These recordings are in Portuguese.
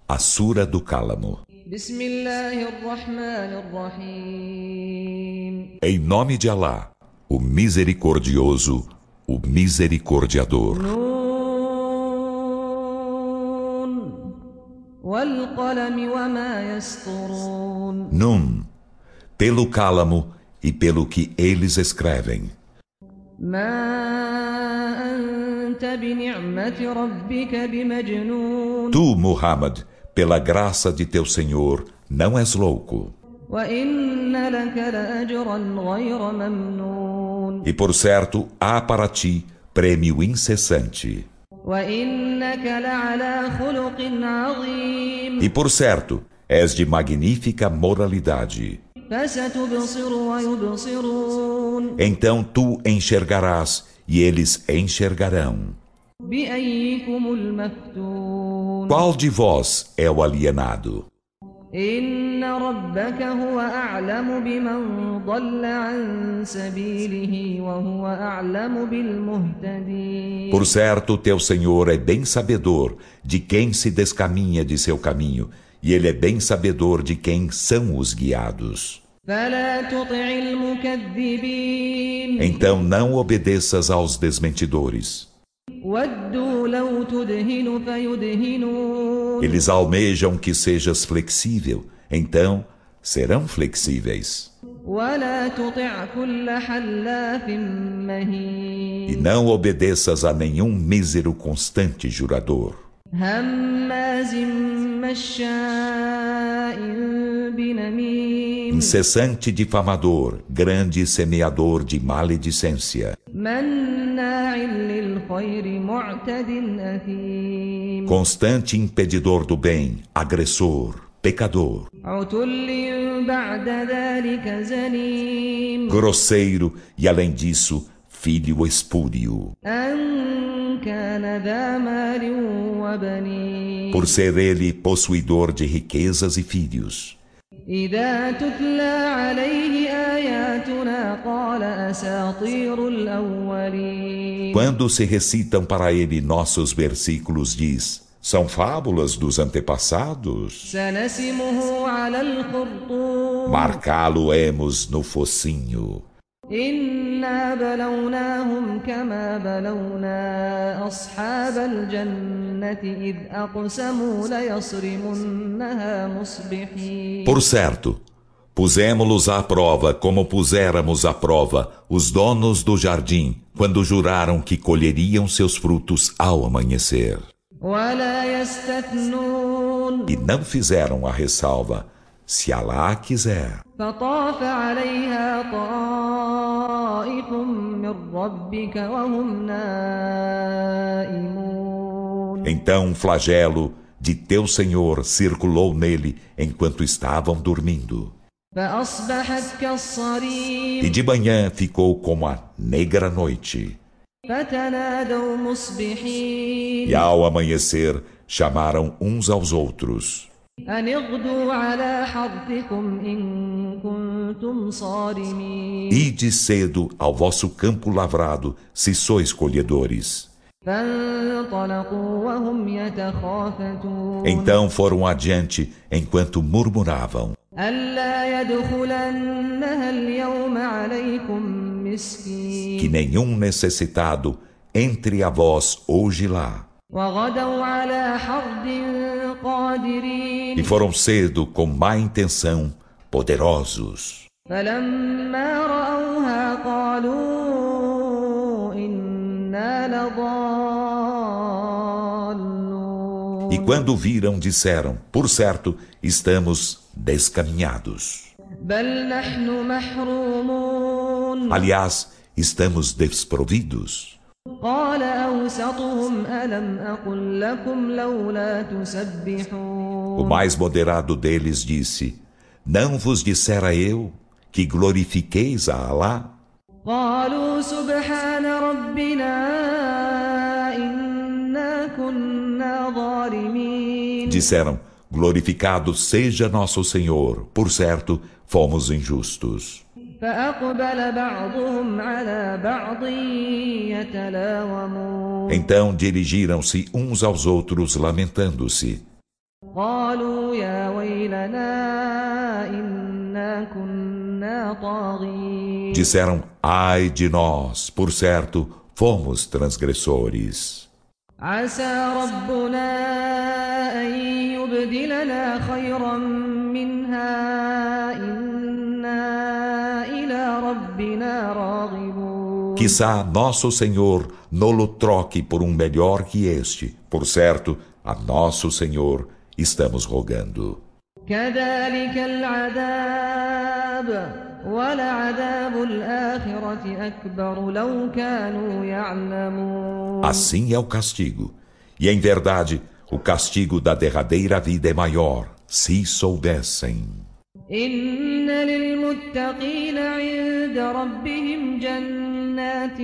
A Sura do Cálamo. Em nome de Alá, o Misericordioso, o Misericordiador. Nun, pelo cálamo e pelo que eles escrevem. Tu, Muhammad, pela graça de teu Senhor, não és louco. E por certo, há para ti prêmio incessante. E por certo, és de magnífica moralidade. Então tu enxergarás e eles enxergarão. Qual de vós é o alienado? Por certo, teu Senhor é bem sabedor de quem se descaminha de seu caminho, e Ele é bem sabedor de quem são os guiados. Então não obedeças aos desmentidores. Eles almejam que sejas flexível, então serão flexíveis. E não obedeças a nenhum mísero constante jurador. Incessante difamador, grande semeador de maledicência. Constante impedidor do bem, agressor, pecador. Grosseiro e, além disso, filho espúrio. Por ser ele possuidor de riquezas e filhos. Quando se recitam para ele nossos versículos, diz: são fábulas dos antepassados. Marcá-lo-emos no focinho. Por certo, pusemos-los à prova como puséramos à prova os donos do jardim quando juraram que colheriam seus frutos ao amanhecer. E não fizeram a ressalva, se Alá quiser. Então um flagelo de teu Senhor circulou nele enquanto estavam dormindo. E de manhã ficou como a negra noite. E ao amanhecer chamaram uns aos outros. Ide cedo ao vosso campo lavrado, se sois colhedores. Então foram adiante enquanto murmuravam: que nenhum necessitado entre a vós hoje lá. E foram cedo com má intenção, poderosos. E quando viram, disseram: por certo, estamos descaminhados. Aliás, estamos desprovidos. O mais moderado deles disse: não vos dissera eu que glorifiqueis a Alá? Disseram: glorificado seja nosso Senhor, por certo, fomos injustos. Então dirigiram-se uns aos outros lamentando-se. قالوا يا ويلنا إنا كنا طاغين. Disseram, ai de nós, por certo, fomos transgressores. عسى ربنا أن يبدلنا خيرا منها إنا إلى ربنا راغبون. Quizá nosso Senhor nolo troque por um melhor que este. Por certo, a nosso Senhor estamos rogando. كذلك العذاب ولعذاب الآخرة أكبر لو كانوا يعلمون. Assim é o castigo. E em verdade, o castigo da derradeira vida é maior, se soubessem. إن للمتقين عند ربهم جنات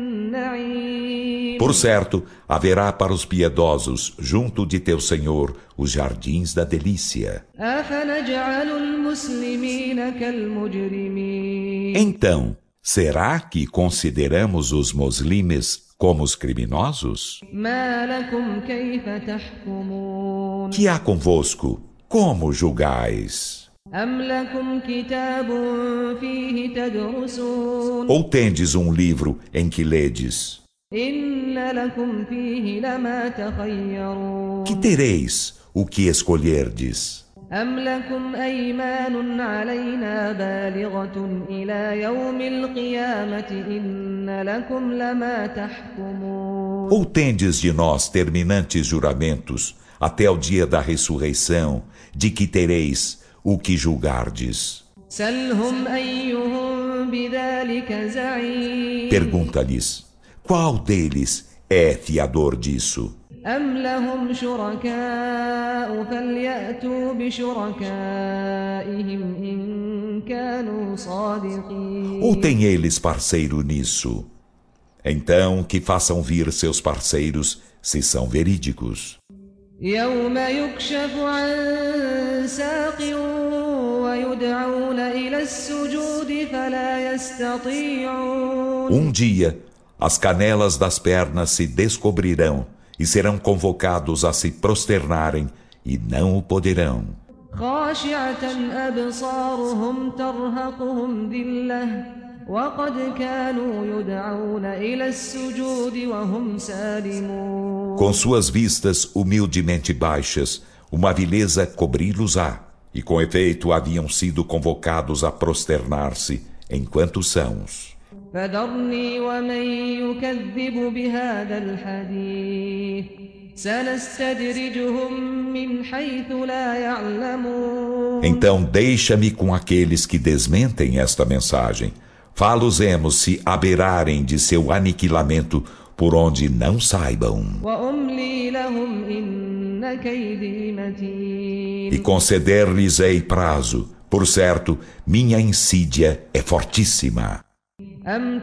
النعيم. Por certo, haverá para os piedosos, junto de teu Senhor, os jardins da delícia. أفنجعل المسلمين كالمجرمين. Então, será que consideramos os muslimes como os criminosos? ما لكم كيف تحكمون. Que há convosco? Como julgais? أم لكم كتاب فيه تدرسون. Ou tendes um livro em que ledes? إن لكم فيه لما تخيرون. Que tereis o que escolherdes? أم لكم أيمان علينا بالغة إلى يوم القيامة إن لكم لما تحكمون. Ou tendes de nós terminantes juramentos até o dia da ressurreição, de que tereis o que julgardes? سلهم أيهم بذلك زعيم. Pergunta-lhes, qual deles é fiador disso? أم لهم شركاء فليأتوا بشركائهم إن كانوا صادقين. Ou tem eles parceiro nisso? Então que façam vir seus parceiros, se são verídicos. يوم يكشف عن ساق ويدعون إلى السجود فلا يستطيعون. Dia, as canelas das pernas se descobrirão e serão convocados a se prosternarem e não o poderão. خاشعة أبصارهم ترهقهم ذلة وقد كانوا يدعون إلى السجود وهم سالمون. Com suas vistas humildemente baixas, uma vileza cobri-los-á, e com efeito haviam sido convocados a prosternar-se enquanto sãos. فذرني ومن يكذب بهذا الحديث سنستدرجهم من حيث لا يعلمون. Então deixa-me com aqueles que desmentem esta mensagem. Fá-los-emos se aberarem de seu aniquilamento por onde não saibam. وأملي لهم إن كيدي متين. E conceder-lhes-ei prazo. Por certo, minha insídia é fortíssima. أم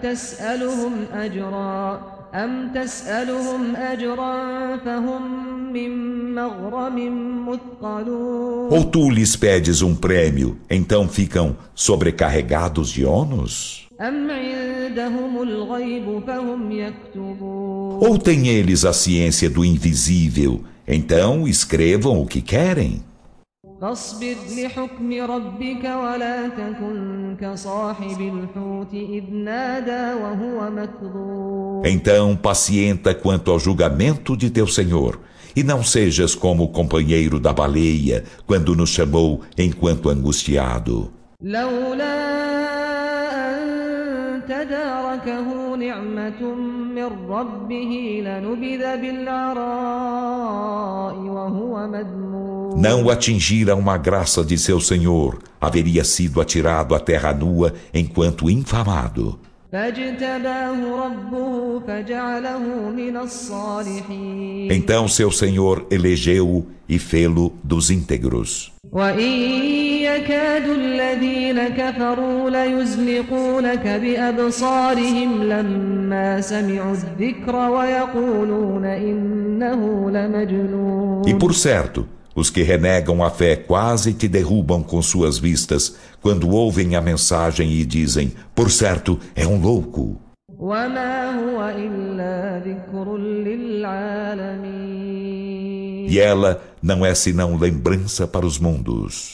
تسألهم أجرا فهم من مغرم مثقلون. Ou tu lhes pedes um prêmio, então ficam sobrecarregados de ônus? أم عندهم الغيب فهم يكتبون. Ou têm eles a ciência do invisível, então escrevam o que querem? فاصبر لحكم ربك ولا تكن كصاحب الحوت إذ نادى وهو مكظوم. Então pacienta quanto ao julgamento de teu Senhor, e não sejas como o companheiro da baleia, quando nos chamou enquanto angustiado. لولا أن تداركه نعمة من ربه لنبذ بالعراء وهو مذموم. Não atingira uma graça de seu Senhor, haveria sido atirado à terra nua enquanto infamado. Então seu Senhor elegeu-o e fê-lo dos íntegros. E por certo, os que renegam a fé quase te derrubam com suas vistas quando ouvem a mensagem e dizem, por certo, é um louco. E ela não é senão lembrança para os mundos.